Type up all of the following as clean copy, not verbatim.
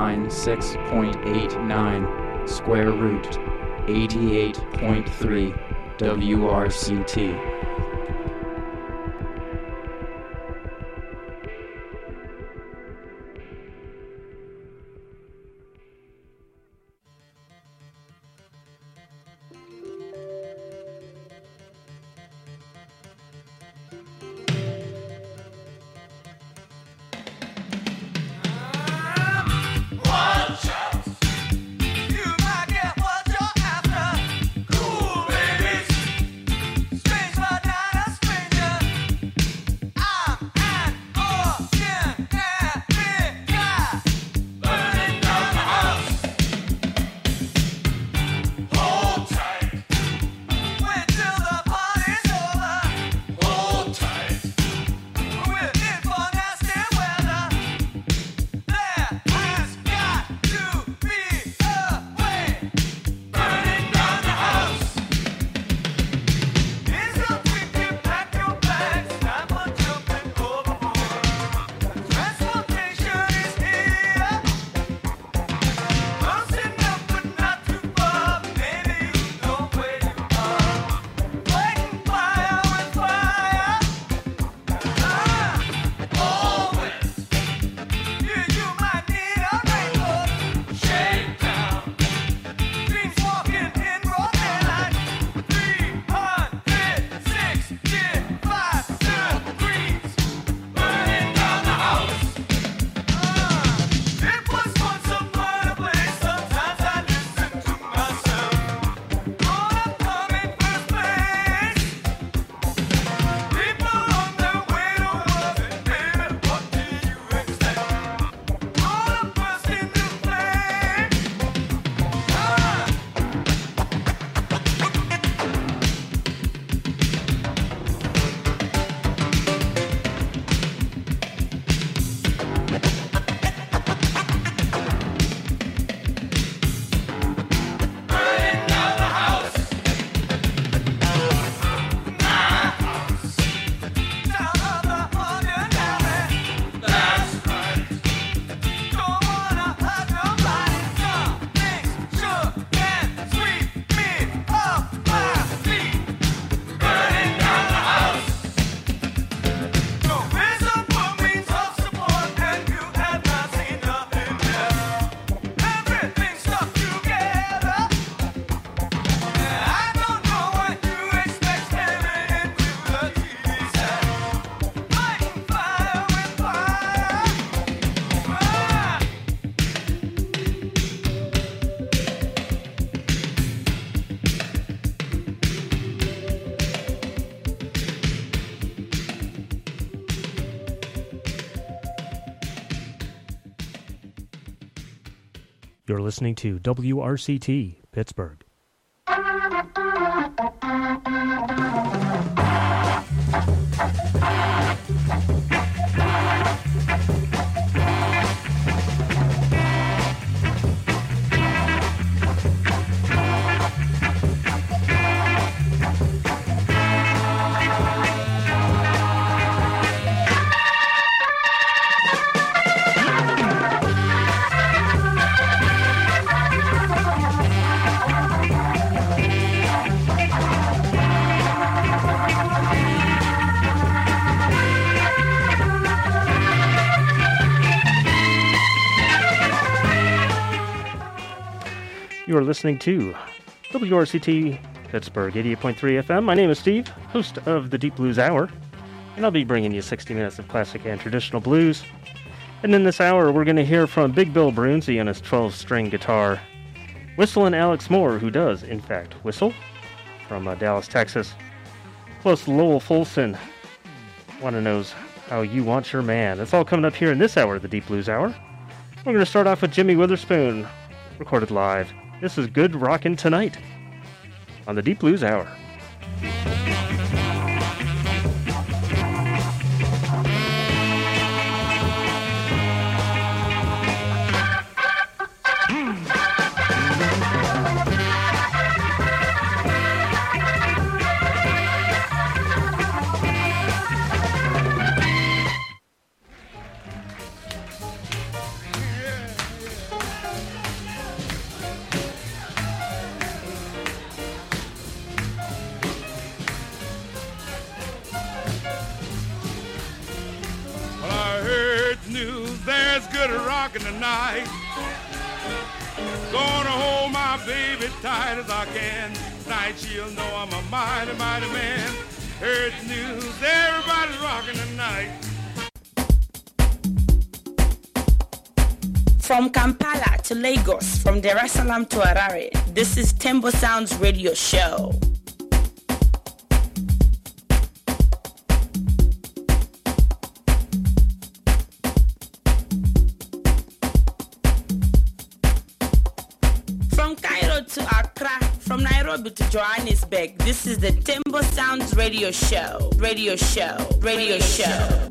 96.89, square root 88.3 WRCT. You're listening to WRCT, Pittsburgh. You are listening to WRCT Pittsburgh 88.3 FM. My name is Steve, host of the Deep Blues Hour, and I'll be bringing you 60 minutes of classic and traditional blues. And in this hour, we're going to hear from Big Bill Brunzi on his 12-string guitar, Whistle and Alex Moore, who does, in fact, whistle, from Dallas, Texas, plus Lowell Fulson, Want to Knows How You Want Your Man. That's all coming up here in this hour of the Deep Blues Hour. We're going to start off with Jimmy Witherspoon, recorded live. This is Good Rockin' Tonight on the Deep Blues Hour. rocking tonight. Gonna hold my baby tight as I can. Tonight she'll know I'm a mighty, mighty man. Heard the news, everybody's rocking tonight. From Kampala to Lagos, from Dar es Salaam to Harare, this is Tembo Sounds Radio Show. From Cairo to Accra, from Nairobi to Johannesburg, this is the Tembo Sounds Radio Show. Radio Show. Radio Show.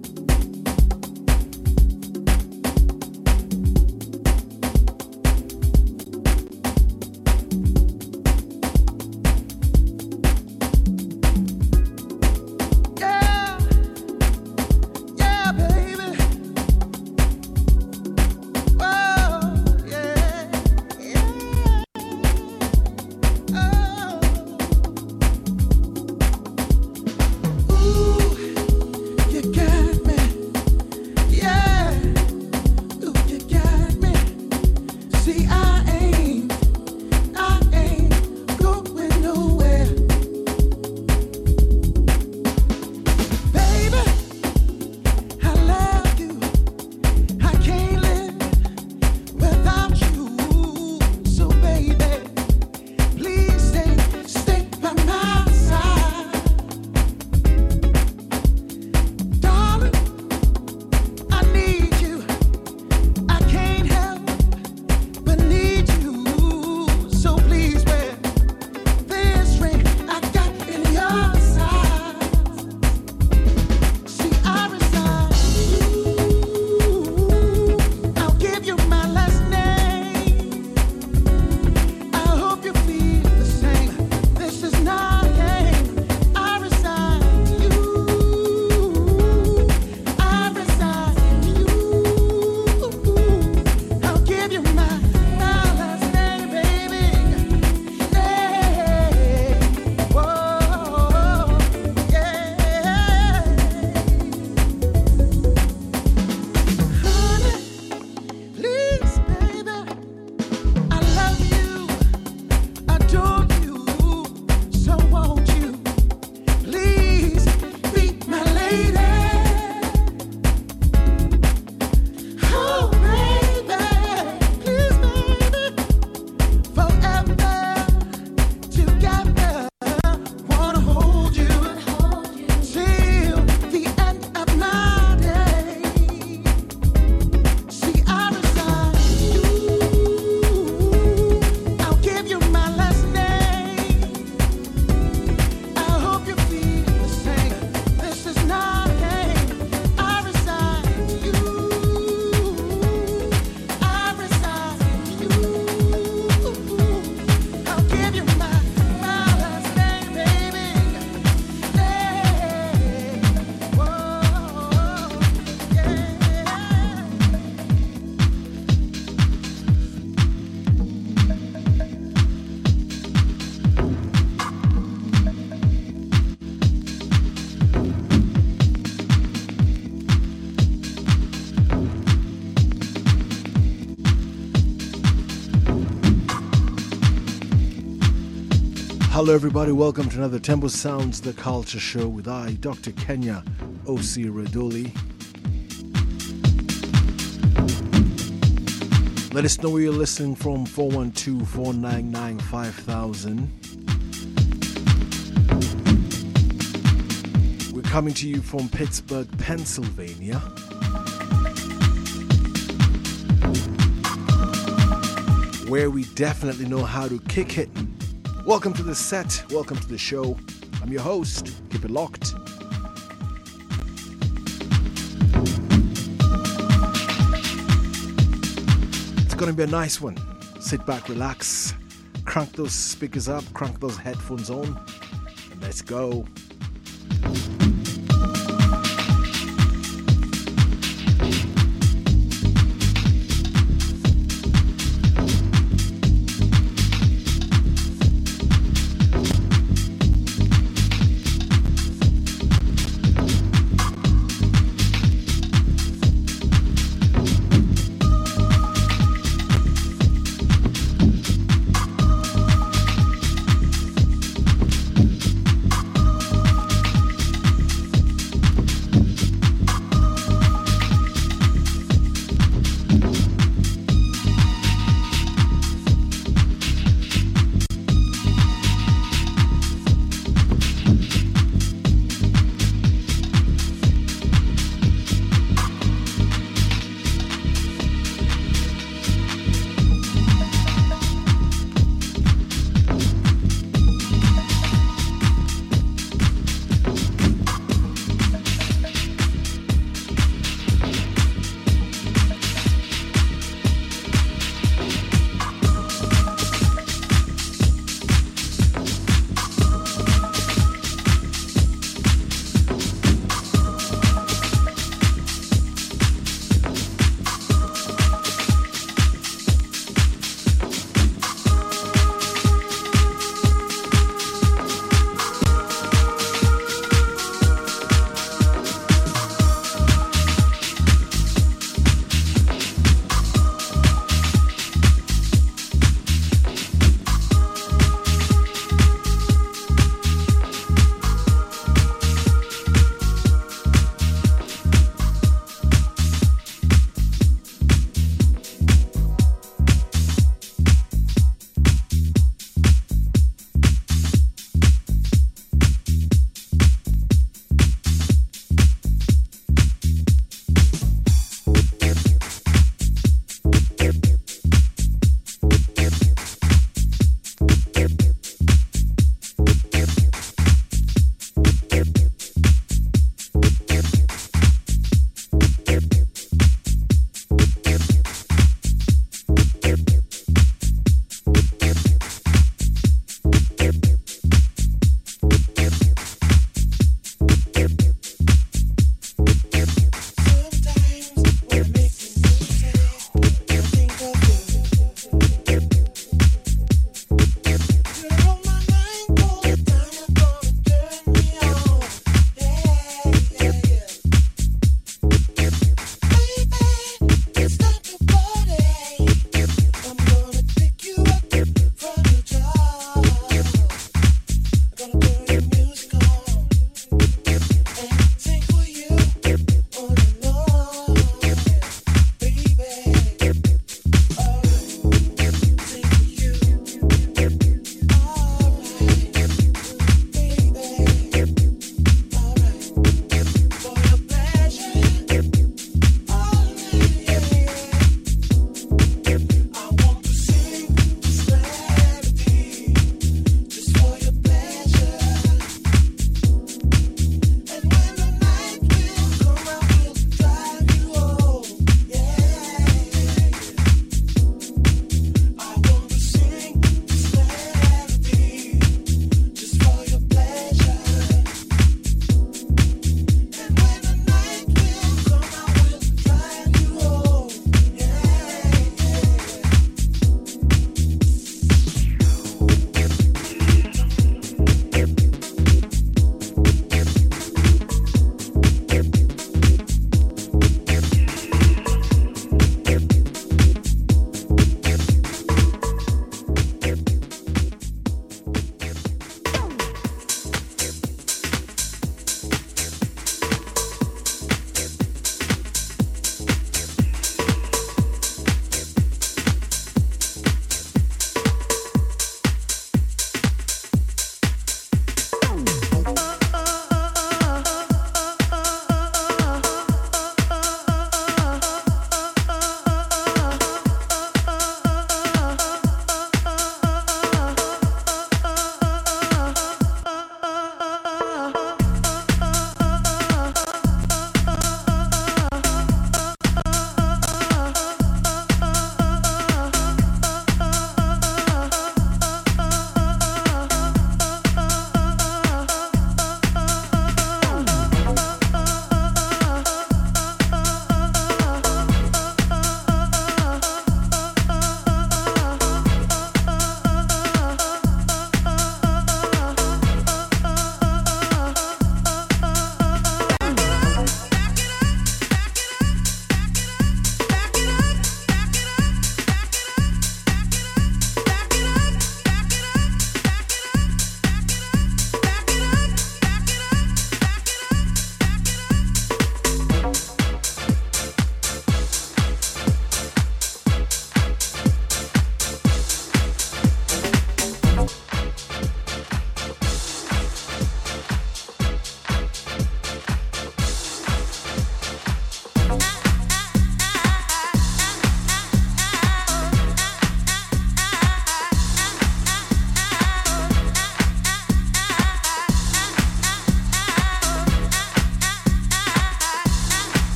Hello everybody, welcome to another Tembo Sounds The Culture Show with I, Dr. Kenya O.C. Raduli. Let us know where you're listening from, 412-499-5000. We're coming to you from Pittsburgh, Pennsylvania. Where we definitely know how to kick it. Welcome to the set, welcome to the show. I'm your host, keep it locked. It's gonna be a nice one. Sit back, relax, crank those speakers up, crank those headphones on, and let's go.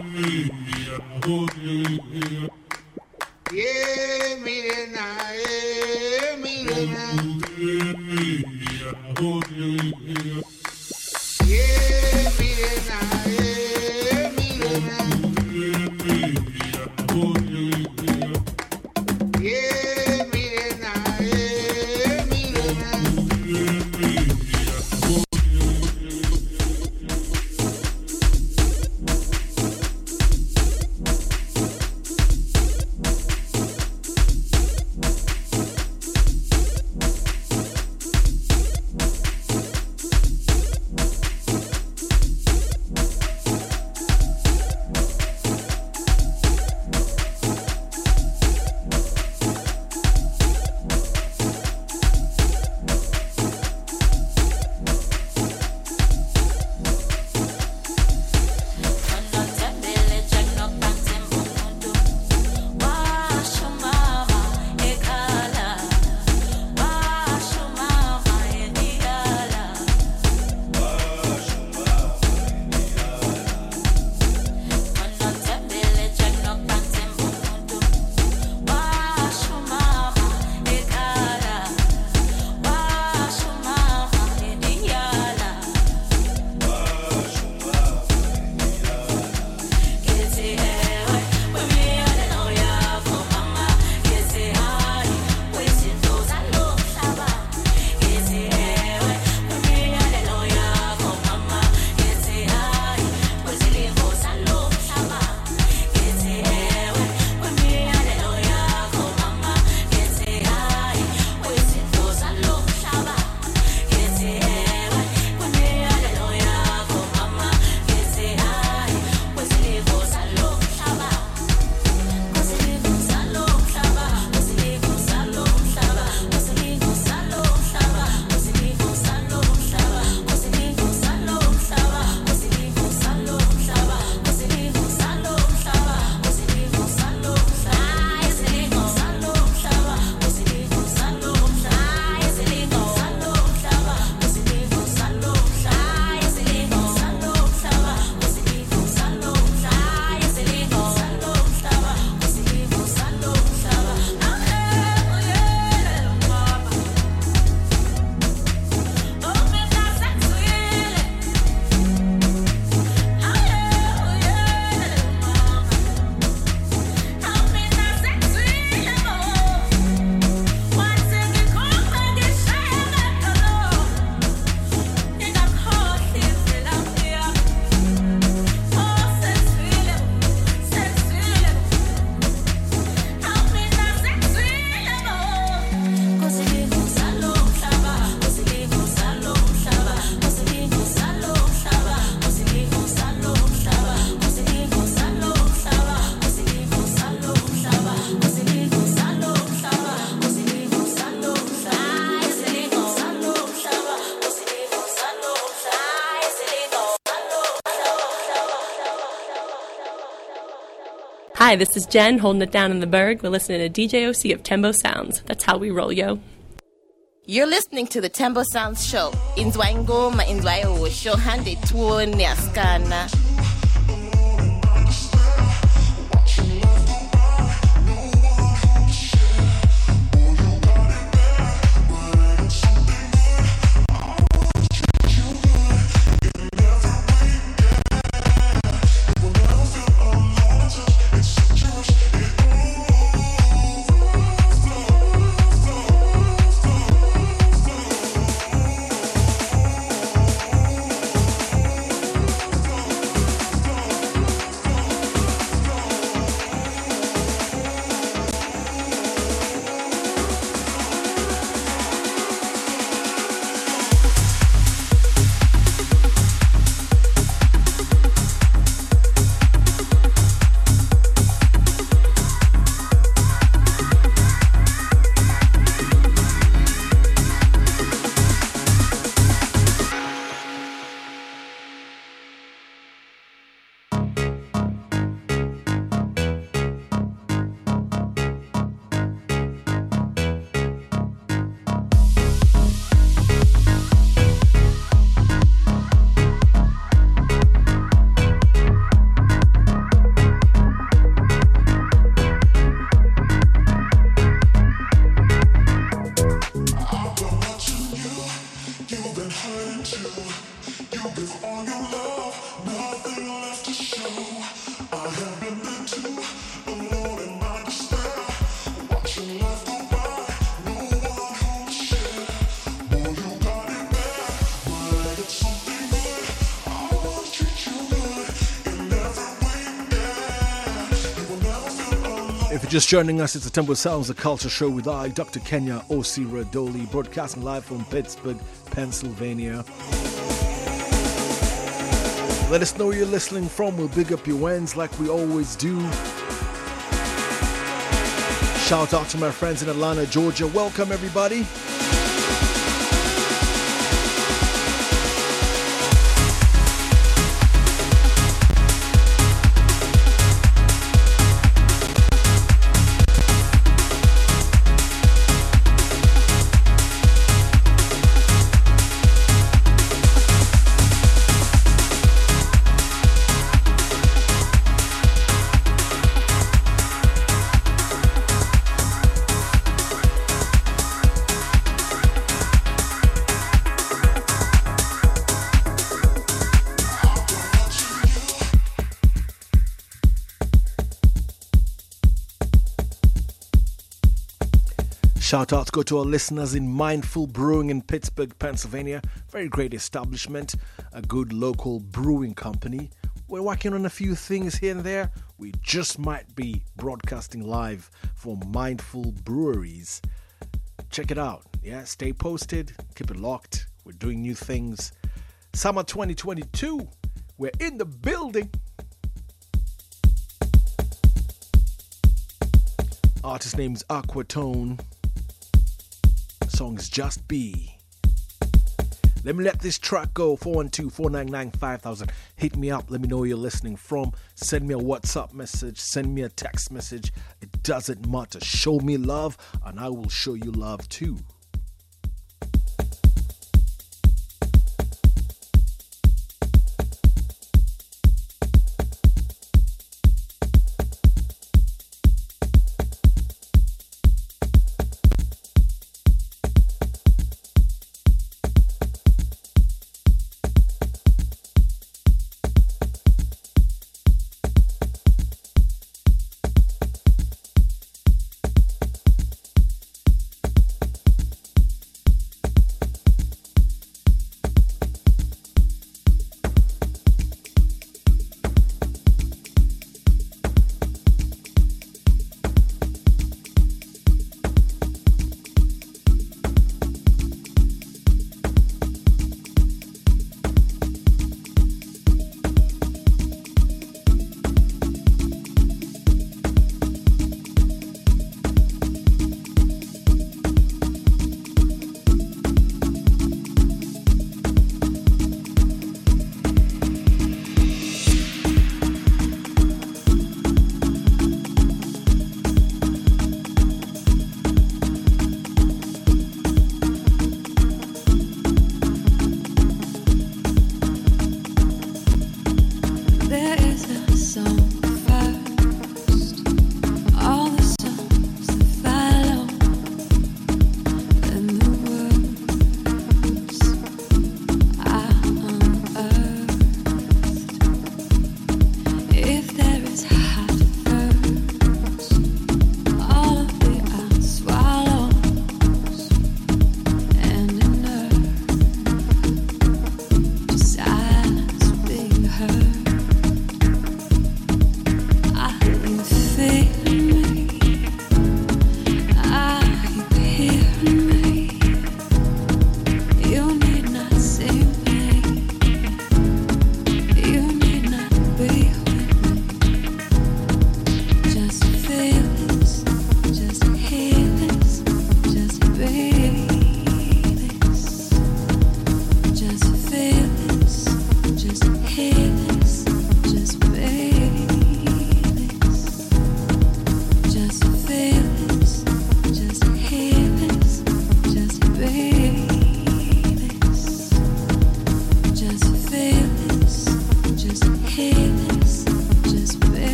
Hi, this is Jen, holding it down in the Berg. We're listening to DJ OC of Tembo Sounds. That's how we roll, yo. You're listening to the Tembo Sounds Show. Inzwa ingoma, inzwa yosho, hande tuo nyaskana. If you're just joining us, it's the Temple Sounds, the culture show with I, Dr. Kenya Osira-Adoli, broadcasting live from Pittsburgh, Pennsylvania. Let us know where you're listening from. We'll big up your wins like we always do. Shout out to my friends in Atlanta, Georgia. Welcome, everybody. Shout out to go to our listeners in Mindful Brewing in Pittsburgh, Pennsylvania. Very great establishment, a good local brewing company. We're working on a few things here and there. We just might be broadcasting live for Mindful Breweries. Check it out. Yeah, stay posted. Keep it locked. We're doing new things. Summer 2022. We're in the building. Artist name's Aquatone. Song's Just Be. Let me let this track go. 412-499-5000. Hit me up. Let me know where you're listening from. Send me a WhatsApp message. Send me a text message. It doesn't matter. Show me love and I will show you love too.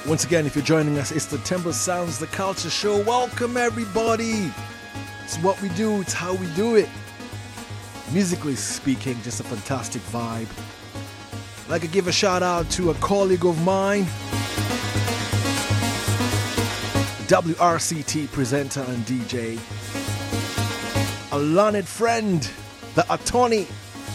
Once again, if you're joining us, it's the Tembo Sounds, the Culture Show. Welcome, everybody. It's what we do. It's how we do it. Musically speaking, just a fantastic vibe. I'd like to give a shout out to a colleague of mine, WRCT presenter and DJ, a learned friend, the attorney.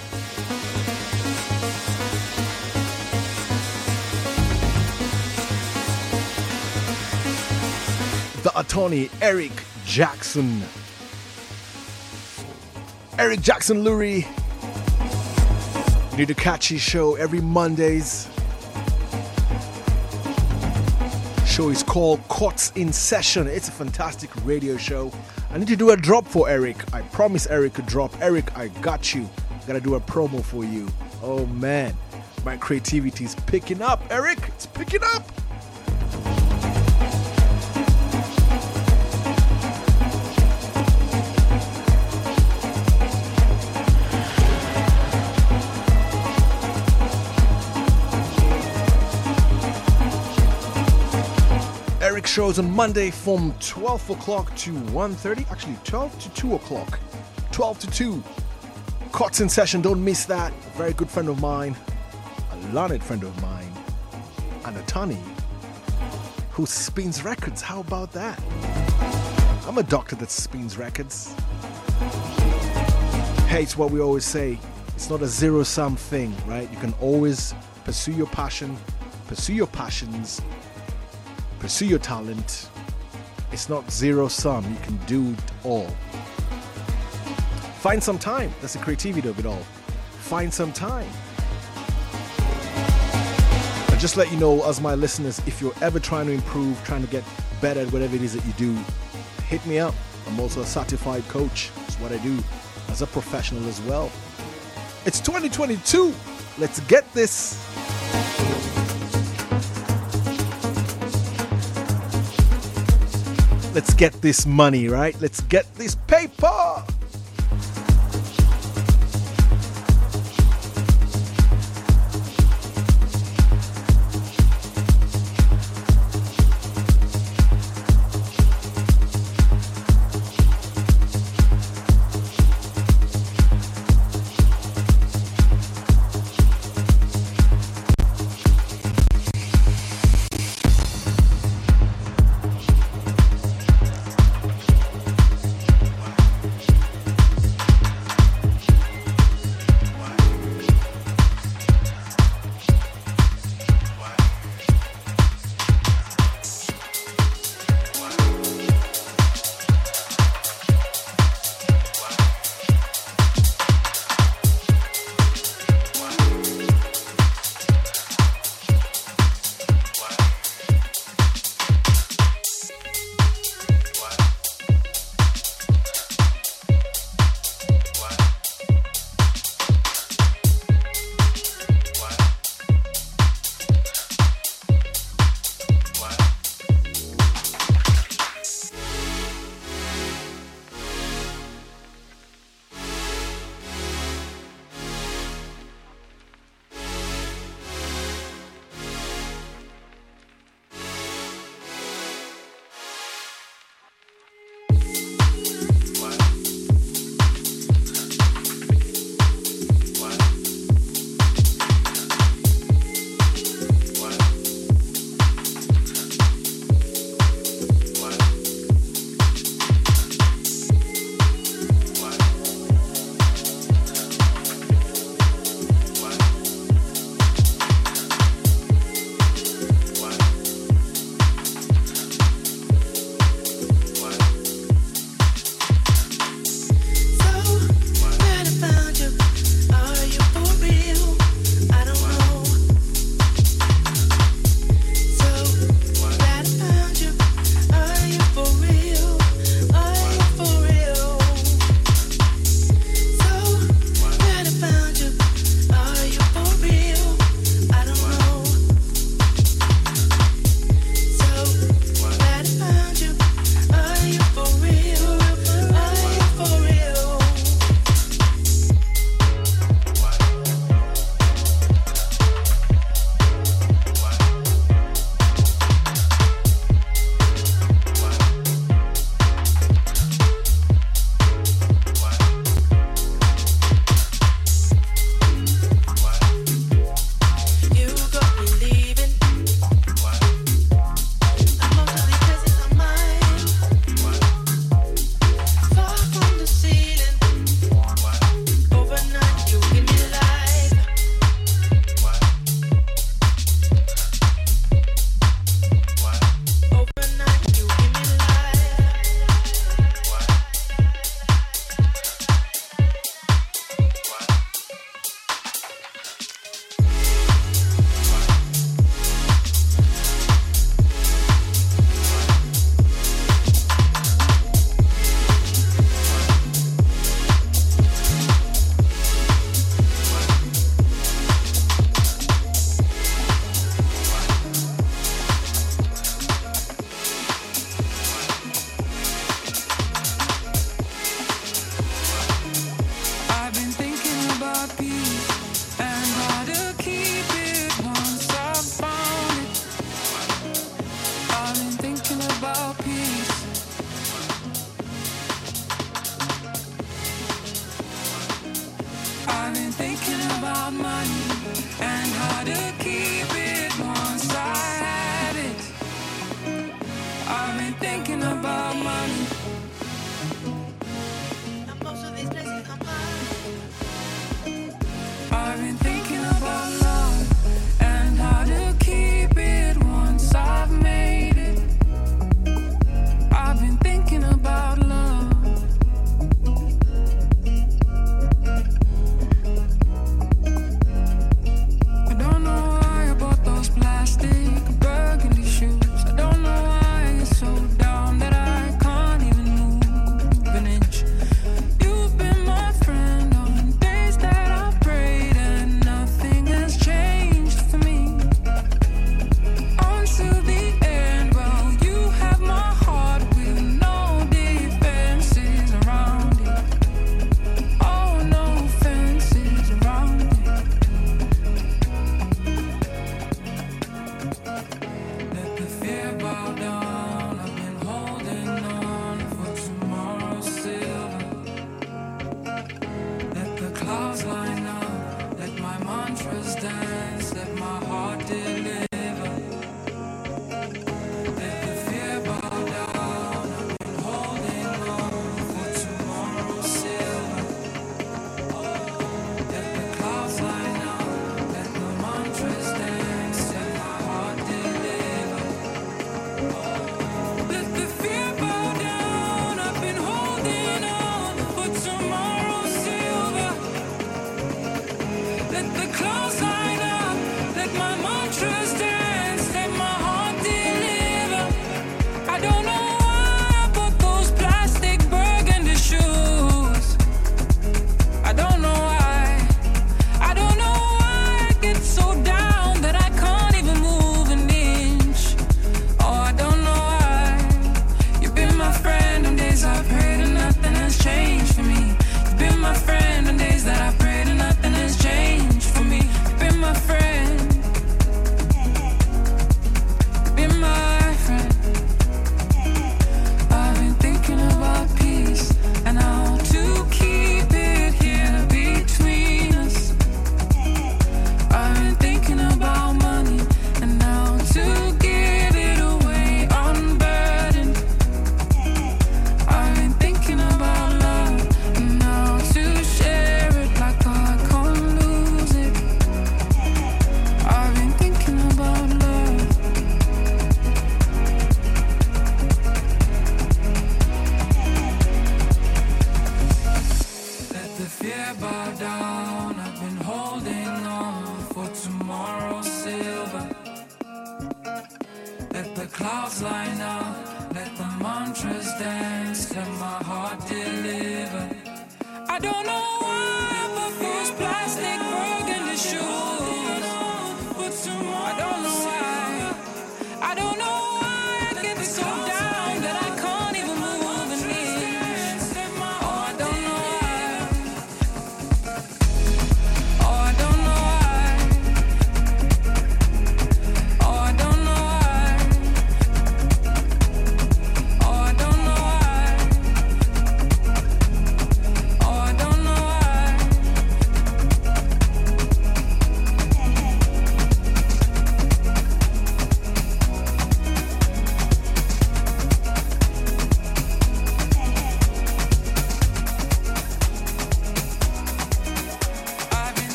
The attorney, Eric Jackson. Eric Jackson Lurie. You need to catch his show every Mondays. Show is called Courts in Session. It's a fantastic radio show. I need to do a drop for Eric. I promise Eric a drop. Eric, I got you. Gotta do a promo for you. Oh man, my creativity is picking up, Eric. It's picking up. Eric shows on Monday from 12 o'clock to 1:30. Actually, 12 to 2 o'clock. 12 to 2. Courts in Session, don't miss that. A very good friend of mine, a learned friend of mine, an attorney who spins records. How about that? I'm a doctor that spins records. Hey, it's what we always say. It's not a zero-sum thing, right? You can always pursue your passion, pursue your passions, pursue your talent. It's not zero-sum. You can do it all. Find some time. That's the creativity of it all. Find some time. And just let you know, as my listeners, if you're ever trying to improve, trying to get better at whatever it is that you do, hit me up. I'm also a certified coach. That's what I do as a professional as well. It's 2022. Let's get this. Let's get this money, right? Let's get this paper.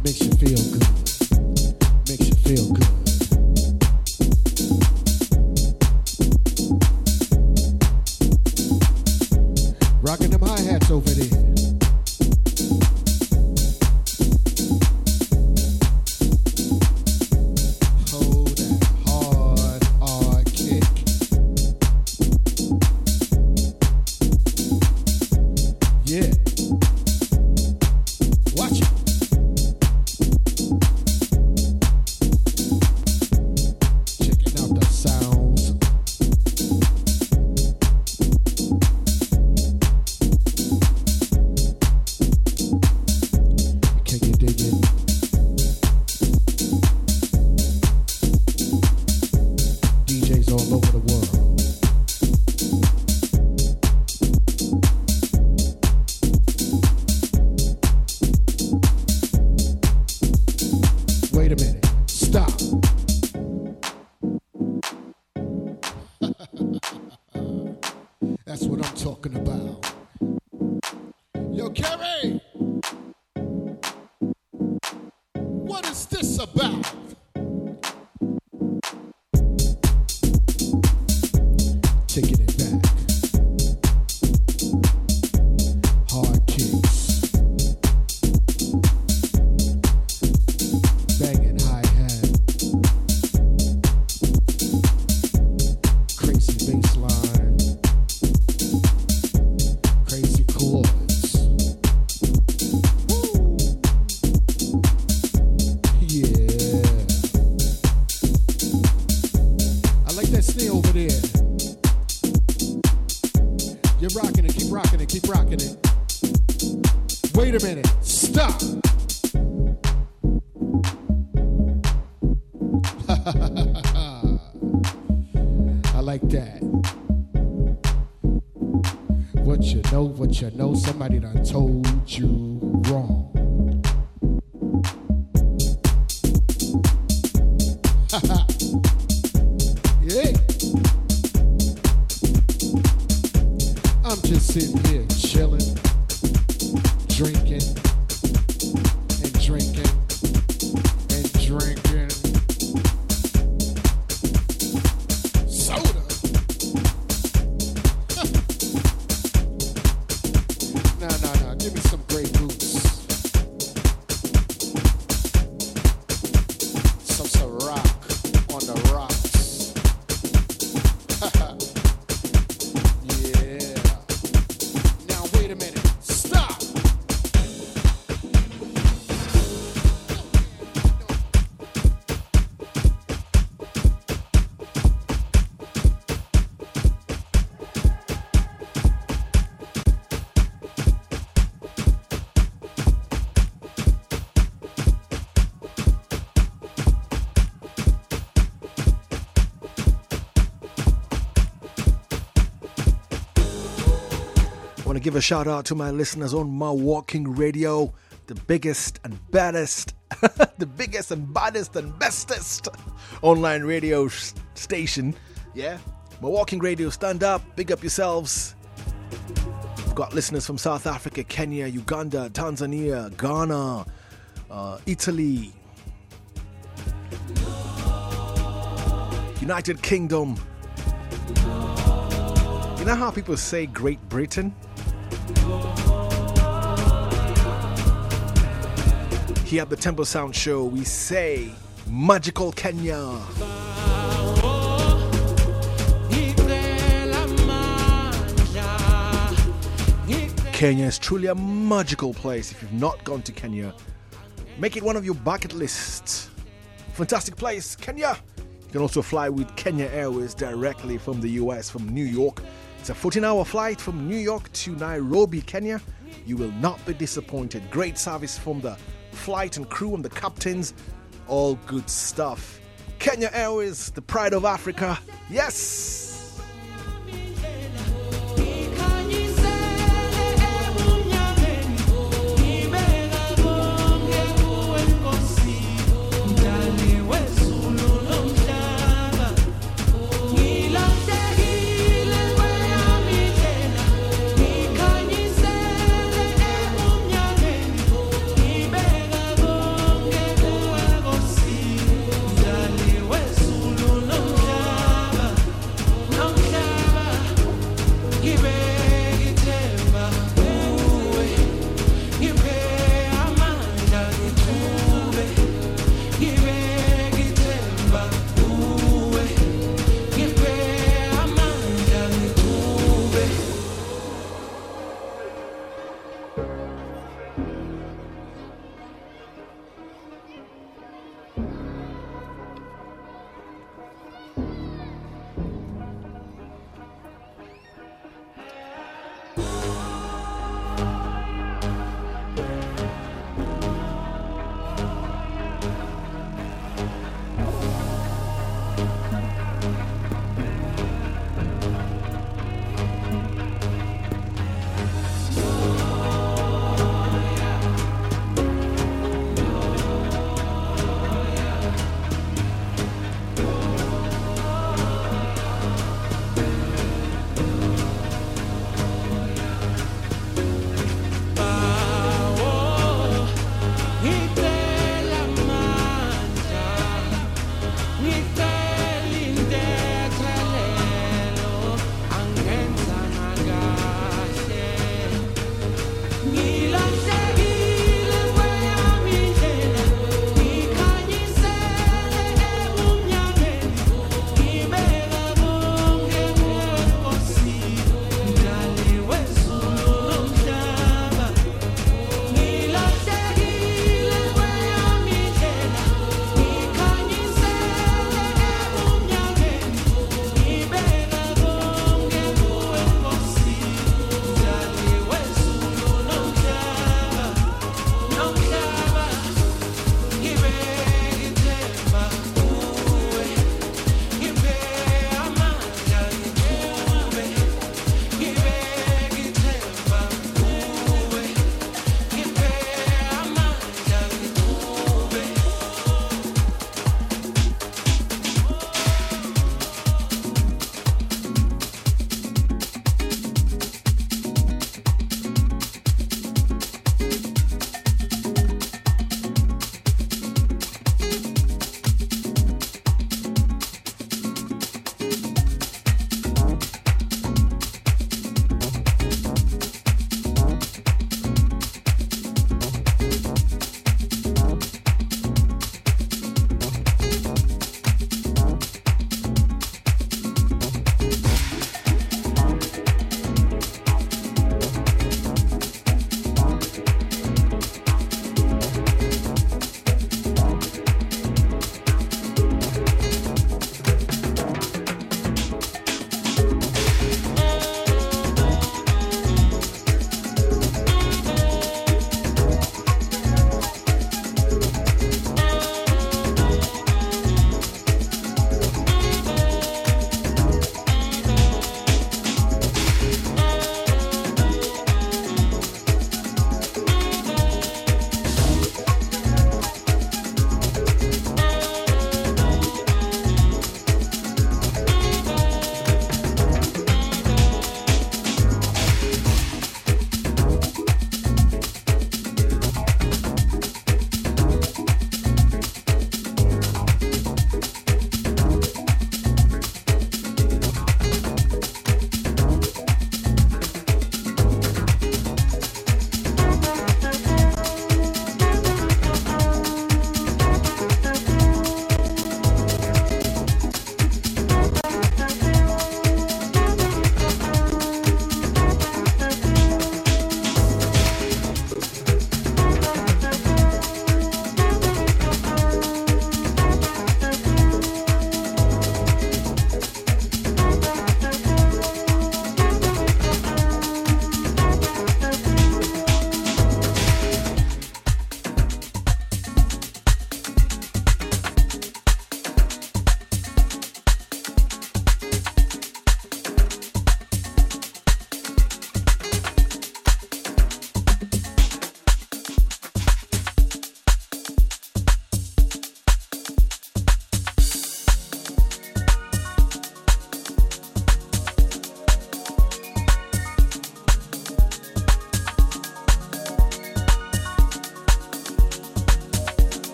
Makes you feel good. Makes you feel good. Rocking them hi-hats over there. Somebody done told you wrong. Yeah. I'm just sitting here chilling, drinking and drinking and drinking soda. No, give me some Grey Goose. Some Ciroc on the rocks. Yeah. Now wait a minute. Stop. I want to give a shout out to my listeners on My Walking Radio, the biggest and baddest, the biggest and baddest and bestest online radio station. Yeah, My Walking Radio, stand up, big up yourselves. We've got listeners from South Africa, Kenya, Uganda, Tanzania, Ghana, Italy, United Kingdom. You know how people say Great Britain? Here at the Tempo Sound Show, we say Magical Kenya. Kenya is truly a magical place. If you've not gone to Kenya, make it one of your bucket lists. Fantastic place, Kenya. You can also fly with Kenya Airways directly from the US, from New York. It's a 14-hour flight from New York to Nairobi, Kenya. You will not be disappointed. Great service from the flight and crew and the captains. All good stuff. Kenya Airways, the pride of Africa. Yes!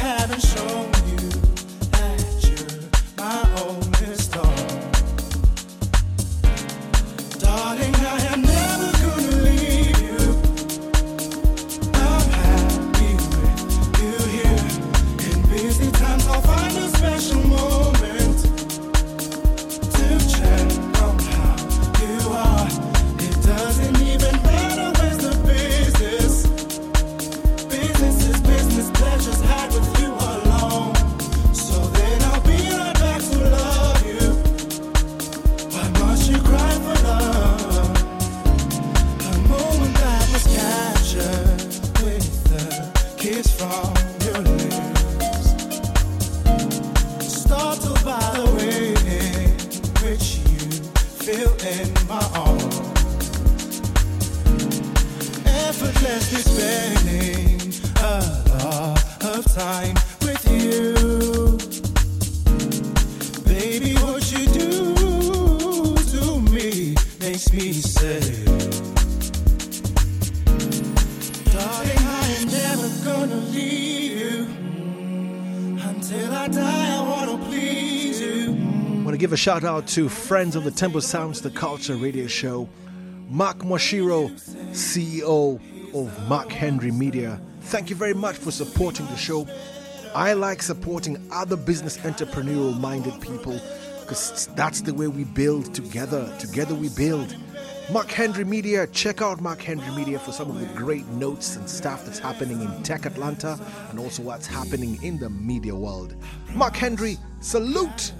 haven't shown you that you're my only star. Darling, I am never gonna leave you. I'm happy with you here. In busy times I'll find a special moment to check on how you are. It doesn't even matter where's the business. Business is business, pleasures had with you alone. So then I'll be right back to love you. Why must you cry for love? A moment that was captured with the kiss from your lips. Startled by the way in which you feel in my arms. Effortlessly spending a lot of time with you. Baby, what you do to me makes me say, darling, I am never gonna leave you. Until I die, I wanna please you. I want to give a shout out to friends of the Tempo Sounds The Culture radio show. Mark Moshiro, CEO of Mark Henry Media. Thank you very much for supporting the show. I like supporting other business entrepreneurial minded people because that's the way we build together. Together we build. Mark Henry Media, check out Mark Henry Media for some of the great notes and stuff that's happening in Tech Atlanta and also what's happening in the media world. Mark Henry, salute!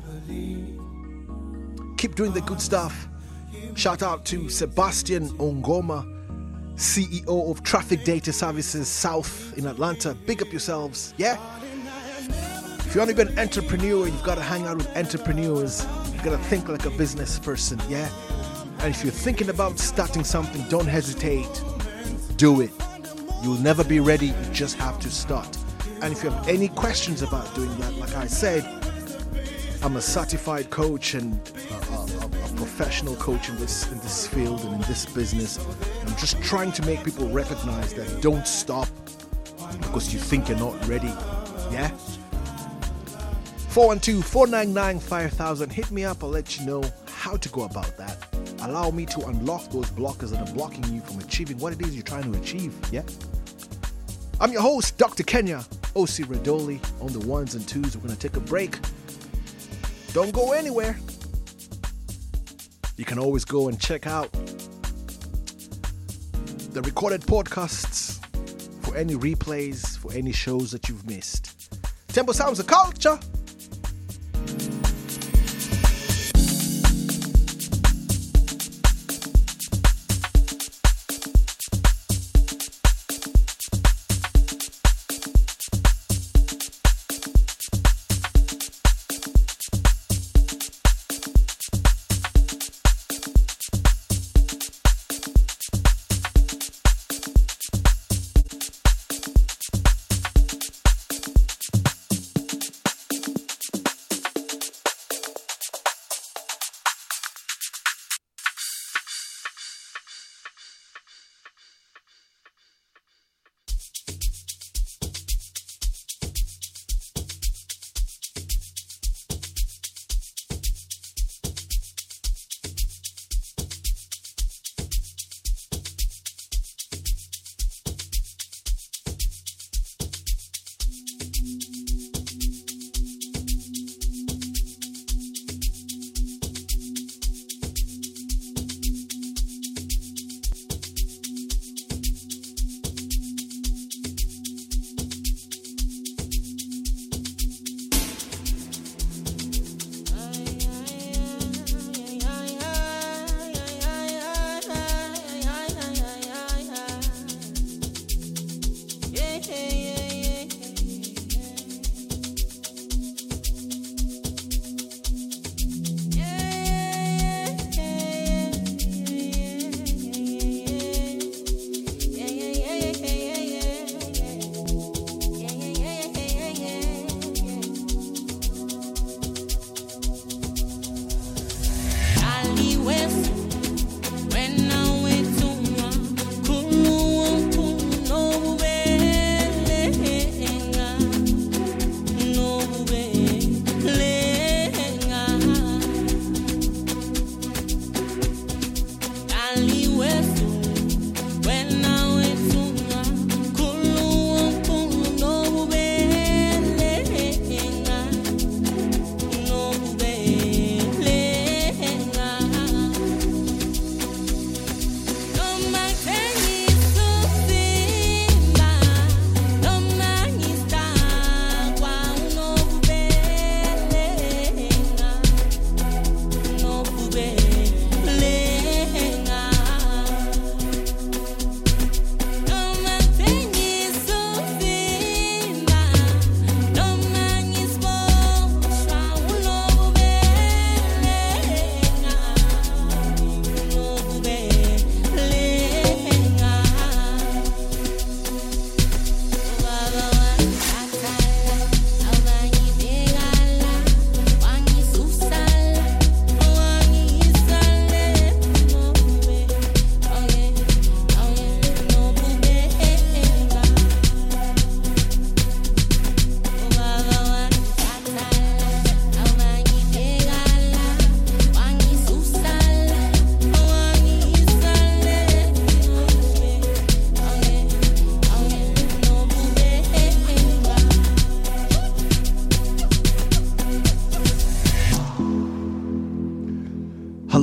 Keep doing the good stuff. Shout out to Sebastian Ongoma, CEO of Traffic Data Services South in Atlanta. Big up yourselves, yeah? If you want to be an entrepreneur, you've got to hang out with entrepreneurs. You've got to think like a business person, yeah? And if you're thinking about starting something, don't hesitate. Do it. You'll never be ready, you just have to start. And if you have any questions about doing that, like I said, I'm a certified coach and a professional coach in this field and in this business. I'm just trying to make people recognize that don't stop because you think you're not ready. Yeah? 412-499-5000. Hit me up. I'll let you know how to go about that. Allow me to unlock those blockers that are blocking you from achieving what it is you're trying to achieve. Yeah? I'm your host, Dr. Kenya O.C. Radoli. On the ones and twos, we're going to take a break. Don't go anywhere. You can always go and check out the recorded podcasts for any replays, for any shows that you've missed. Tempo Sounds The Culture.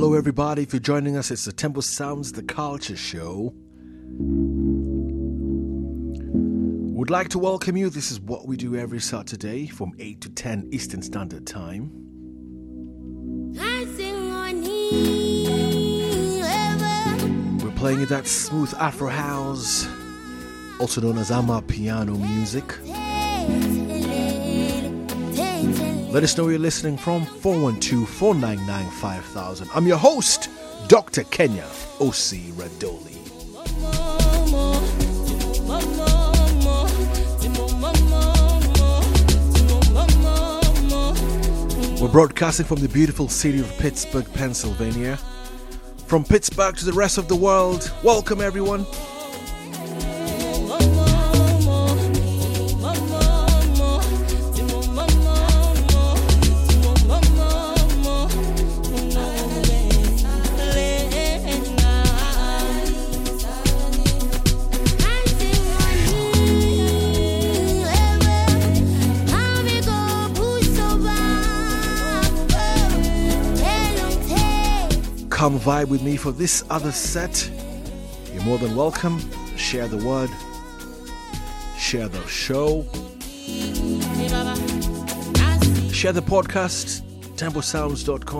Hello, everybody. If you're joining us, it's the Tempo Sounds, the Culture Show. Would like to welcome you. This is what we do every Saturday from 8 to 10 Eastern Standard Time. We're playing that smooth Afro house, also known as Ama piano music. Let us know where you're listening from, 412-499-5000. I'm your host, Dr. Kenya O.C. Radoli. We're broadcasting from the beautiful city of Pittsburgh, Pennsylvania. From Pittsburgh to the rest of the world, welcome everyone. Come vibe with me for this other set. You're more than welcome. Share the word. Share the show. Share the podcast. TempoSounds.com.